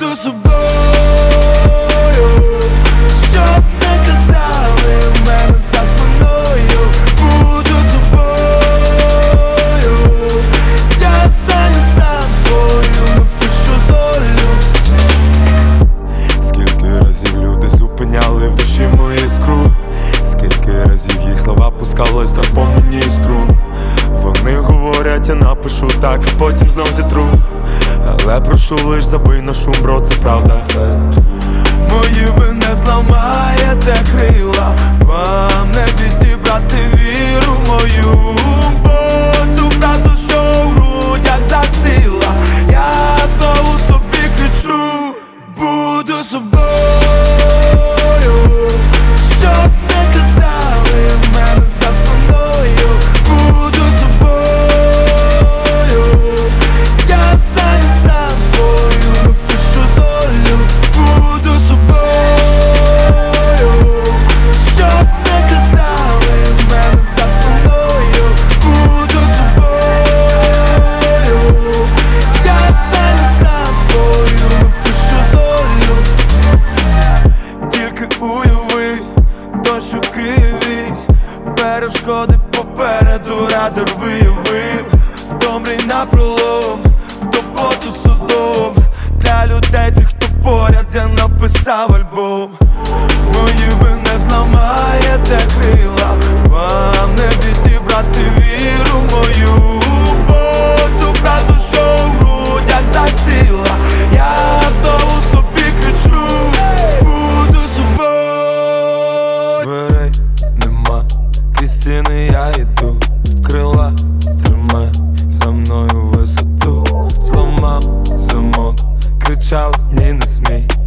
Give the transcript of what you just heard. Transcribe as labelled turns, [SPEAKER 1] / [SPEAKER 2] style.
[SPEAKER 1] Буду собою, щоб не казали в мене за спиною. Буду собою, я знаю сам свою, напишу долю.
[SPEAKER 2] Скільки разів люди зупиняли в душі мою іскру, скільки разів їх слова пускали страх по мені струн. Вони говорять, я напишу так, а потім знов зітру. Але прошу лиш забий на шум, бро, це правда, це
[SPEAKER 1] мої ви не зламаєте крила, вам не відібрати віру мою. Бо цю фразу, що в грудях засіла, я знову собі кричу: буду собою, щоб не казали в мене за спиною. Буду собою, я знаю сам свою, напишу долю. Буду собою, щоб не казали в мене за спиною. Буду собою, я знаю сам свою, напишу долю. Тільки уяви, дощ у Києві, перешкоди попереду, радар виявив. До мрій напролом, до поту судом. Для людей тих, хто поряд, я написав альбом. Мої ви не зламаєте крила, вам не відібрати віру мою. Бо цю фразу, що в грудях засіла, я знову собі кричу: буду собою.
[SPEAKER 2] дверей нема, крізь стіни я йду, крила тримай за мною висоту. Зламав замок, кричав, ні, не смій.